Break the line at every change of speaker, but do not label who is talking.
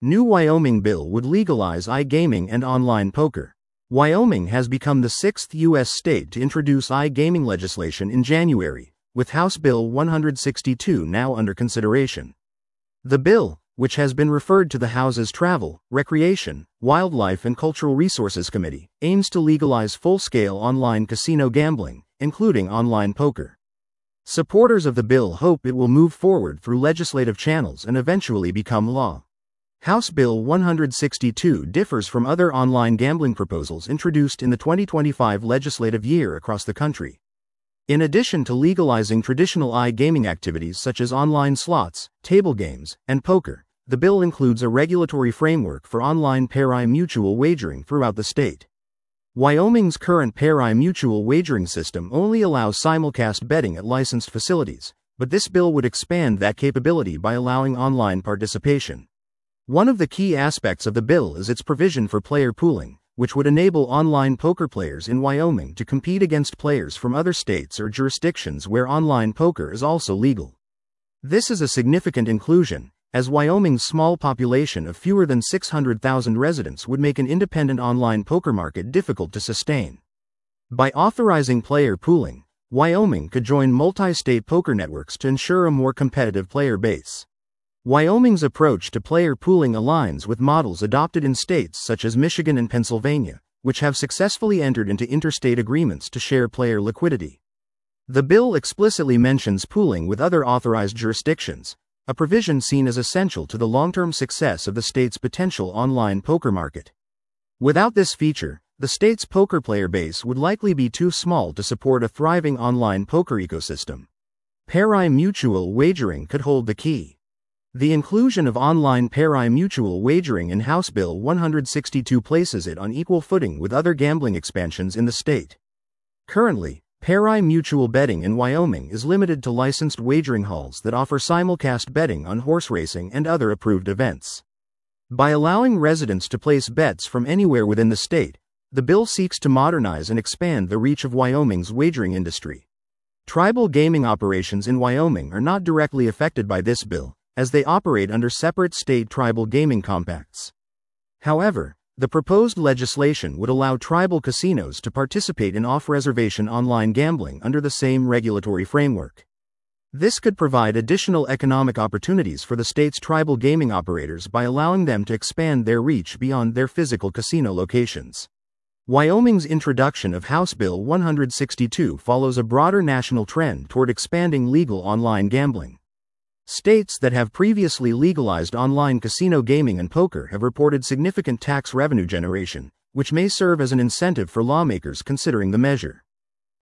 New Wyoming bill would legalize iGaming and online poker. Wyoming has become the sixth U.S. state to introduce iGaming legislation in January, with House Bill 162 now under consideration. The bill, which has been referred to the House's Travel, Recreation, Wildlife and Cultural Resources Committee, aims to legalize full-scale online casino gambling, including online poker. Supporters of the bill hope it will move forward through legislative channels and eventually become law. House Bill 162 differs from other online gambling proposals introduced in the 2025 legislative year across the country. In addition to legalizing traditional iGaming activities such as online slots, table games, and poker, the bill includes a regulatory framework for online pari-mutuel wagering throughout the state. Wyoming's current pari-mutuel wagering system only allows simulcast betting at licensed facilities, but this bill would expand that capability by allowing online participation. One of the key aspects of the bill is its provision for player pooling, which would enable online poker players in Wyoming to compete against players from other states or jurisdictions where online poker is also legal. This is a significant inclusion, as Wyoming's small population of fewer than 600,000 residents would make an independent online poker market difficult to sustain. By authorizing player pooling, Wyoming could join multi-state poker networks to ensure a more competitive player base. Wyoming's approach to player pooling aligns with models adopted in states such as Michigan and Pennsylvania, which have successfully entered into interstate agreements to share player liquidity. The bill explicitly mentions pooling with other authorized jurisdictions, a provision seen as essential to the long-term success of the state's potential online poker market. Without this feature, the state's poker player base would likely be too small to support a thriving online poker ecosystem. Pari-mutuel wagering could hold the key. The inclusion of online pari-mutuel wagering in House Bill 162 places it on equal footing with other gambling expansions in the state. Currently, pari-mutuel betting in Wyoming is limited to licensed wagering halls that offer simulcast betting on horse racing and other approved events. By allowing residents to place bets from anywhere within the state, the bill seeks to modernize and expand the reach of Wyoming's wagering industry. Tribal gaming operations in Wyoming are not directly affected by this bill, as they operate under separate state tribal gaming compacts. However, the proposed legislation would allow tribal casinos to participate in off-reservation online gambling under the same regulatory framework. This could provide additional economic opportunities for the state's tribal gaming operators by allowing them to expand their reach beyond their physical casino locations. Wyoming's introduction of House Bill 162 follows a broader national trend toward expanding legal online gambling. States that have previously legalized online casino gaming and poker have reported significant tax revenue generation, which may serve as an incentive for lawmakers considering the measure.